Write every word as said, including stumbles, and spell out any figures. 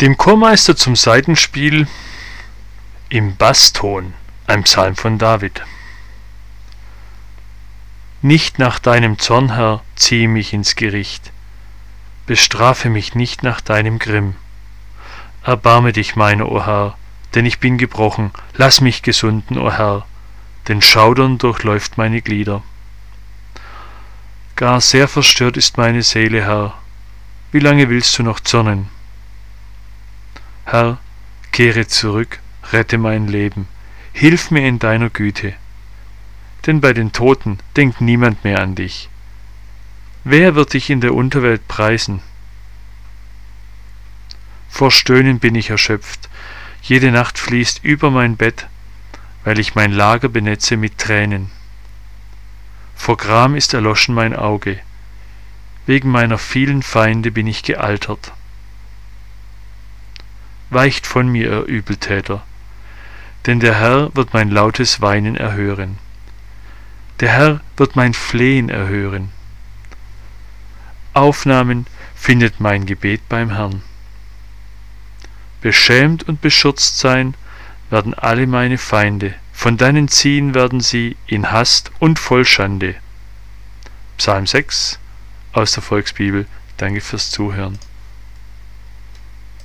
Dem Chormeister zum Saitenspiel im Basston, ein Psalm von David. Nicht nach deinem Zorn, Herr, ziehe mich ins Gericht, bestrafe mich nicht nach deinem Grimm. Erbarme dich meiner, o Herr, denn ich bin gebrochen, lass mich gesunden, o Herr, denn Schaudern durchläuft meine Glieder. Gar sehr verstört ist meine Seele, Herr, wie lange willst du noch zürnen? Herr, kehre zurück, rette mein Leben, hilf mir in deiner Güte. Denn bei den Toten denkt niemand mehr an dich. Wer wird dich in der Unterwelt preisen? Vor Stöhnen bin ich erschöpft, jede Nacht fließt über mein Bett, weil ich mein Lager benetze mit Tränen. Vor Gram ist erloschen mein Auge, wegen meiner vielen Feinde bin ich gealtert. Weicht von mir, ihr Übeltäter, denn der Herr wird mein lautes Weinen erhören. Der Herr wird mein Flehen erhören. Aufnahmen findet mein Gebet beim Herrn. Beschämt und beschürzt sein werden alle meine Feinde, von deinen Ziehen werden sie in Hast und voll Schande. Psalm sechs aus der Volksbibel. Danke fürs Zuhören.